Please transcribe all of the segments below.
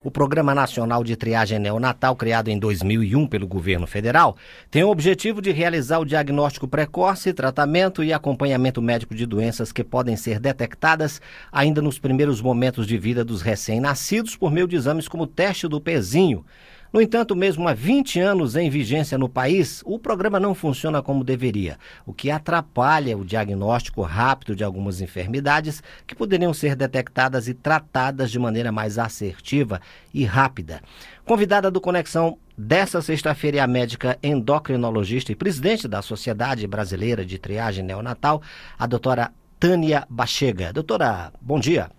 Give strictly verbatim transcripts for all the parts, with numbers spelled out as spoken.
O Programa Nacional de Triagem Neonatal, criado em dois mil e um pelo governo federal, tem o objetivo de realizar o diagnóstico precoce, tratamento e acompanhamento médico de doenças que podem ser detectadas ainda nos primeiros momentos de vida dos recém-nascidos por meio de exames como o teste do pezinho. No entanto, mesmo há vinte anos em vigência no país, o programa não funciona como deveria, o que atrapalha o diagnóstico rápido de algumas enfermidades que poderiam ser detectadas e tratadas de maneira mais assertiva e rápida. Convidada do Conexão desta sexta-feira é a médica endocrinologista e presidente da Sociedade Brasileira de Triagem Neonatal, a doutora Tânia Bachega. Doutora, bom dia.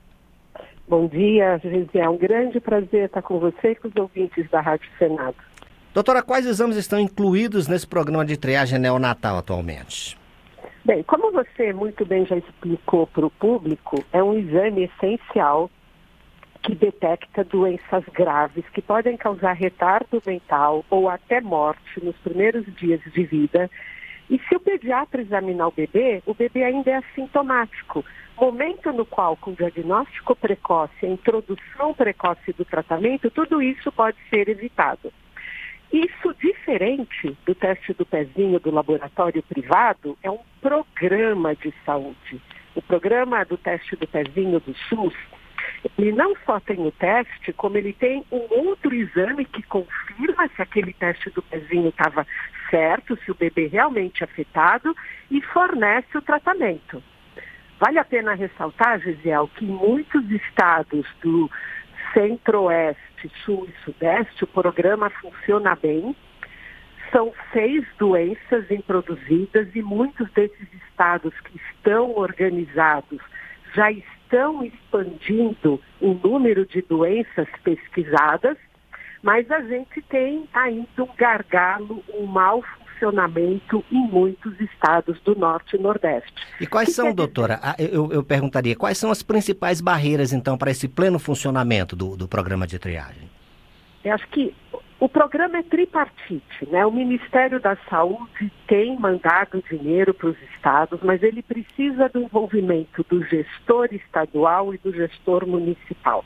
Bom dia, Gisele. É um grande prazer estar com você e com os ouvintes da Rádio Senado. Doutora, quais exames estão incluídos nesse programa de triagem neonatal atualmente? Bem, como você muito bem já explicou para o público, é um exame essencial que detecta doenças graves que podem causar retardo mental ou até morte nos primeiros dias de vida. E se o pediatra examinar o bebê, o bebê ainda é assintomático. Momento no qual, com diagnóstico precoce, a introdução precoce do tratamento, tudo isso pode ser evitado. Isso, diferente do teste do pezinho do laboratório privado, é um programa de saúde. O programa do teste do pezinho do SUS, ele não só tem o teste, como ele tem um outro exame que confirma se aquele teste do pezinho estava certo, se o bebê realmente é afetado, e fornece o tratamento. Vale a pena ressaltar, Gisele, que em muitos estados do centro-oeste, sul e sudeste, o programa funciona bem. São seis doenças introduzidas e muitos desses estados que estão organizados já estão expandindo o número de doenças pesquisadas, mas a gente tem ainda um gargalo, um mau funcionamento em muitos estados do Norte e Nordeste. E quais são, doutora, eu, eu perguntaria, quais são as principais barreiras, então, para esse pleno funcionamento do, do programa de triagem? Eu acho que o programa é tripartite, né? O Ministério da Saúde tem mandado dinheiro para os estados, mas ele precisa do envolvimento do gestor estadual e do gestor municipal.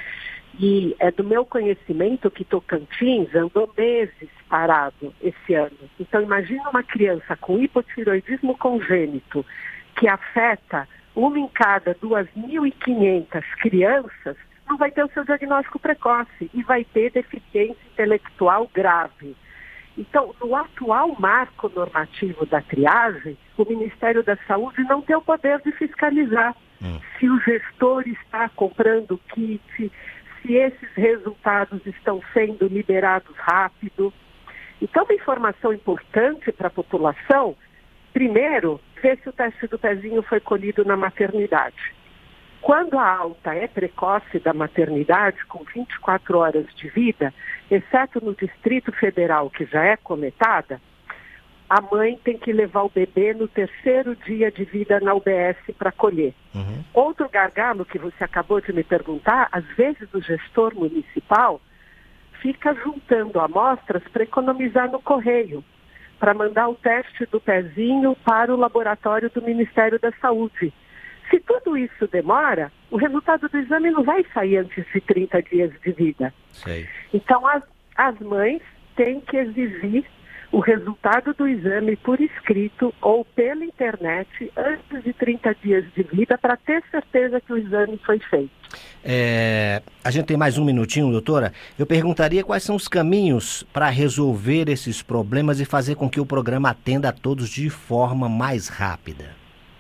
E é do meu conhecimento que Tocantins andou meses parado esse ano. Então, imagina uma criança com hipotireoidismo congênito, que afeta uma em cada duas mil e quinhentas crianças, não vai ter o seu diagnóstico precoce e vai ter deficiência intelectual grave. Então, no atual marco normativo da triagem, o Ministério da Saúde não tem o poder de fiscalizar hum. se o gestor está comprando kit, se esses resultados estão sendo liberados rápido. Então, uma informação importante para a população, primeiro, ver se o teste do pezinho foi colhido na maternidade. Quando a alta é precoce da maternidade, com vinte e quatro horas de vida, exceto no Distrito Federal, que já é coletada, a mãe tem que levar o bebê no terceiro dia de vida na U B S para colher. Uhum. Outro gargalo que você acabou de me perguntar, às vezes o gestor municipal fica juntando amostras para economizar no correio, para mandar o teste do pezinho para o laboratório do Ministério da Saúde. Se tudo isso demora, o resultado do exame não vai sair antes de trinta dias de vida. Sei. Então, as, as mães têm que exigir o resultado do exame por escrito ou pela internet antes de trinta dias de vida para ter certeza que o exame foi feito. É, a gente tem mais um minutinho, doutora. Eu perguntaria quais são os caminhos para resolver esses problemas e fazer com que o programa atenda a todos de forma mais rápida.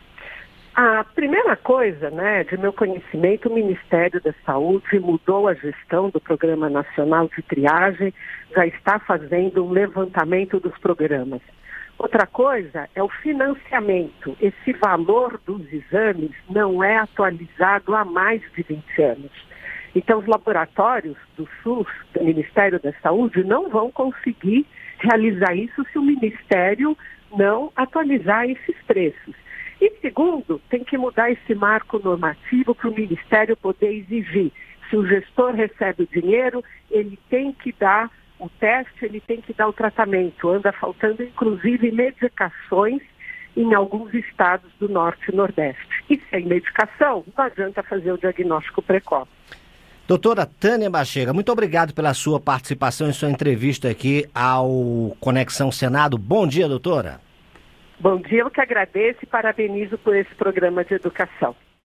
A primeira coisa, né, de meu conhecimento, o Ministério da Saúde mudou a gestão do Programa Nacional de Triagem, já está fazendo um levantamento dos programas. Outra coisa é o financiamento. Esse valor dos exames não é atualizado há mais de vinte anos. Então, os laboratórios do SUS, do Ministério da Saúde, não vão conseguir realizar isso se o Ministério não atualizar esses preços. E segundo, tem que mudar esse marco normativo para o Ministério poder exigir. Se o gestor recebe o dinheiro, ele tem que dar o teste, ele tem que dar o tratamento. Anda faltando, inclusive, medicações em alguns estados do Norte e Nordeste. E sem medicação, não adianta fazer o diagnóstico precoce. Doutora Tânia Bachega, muito obrigado pela sua participação e sua entrevista aqui ao Conexão Senado. Bom dia, doutora. Bom dia, eu que agradeço e parabenizo por esse programa de educação.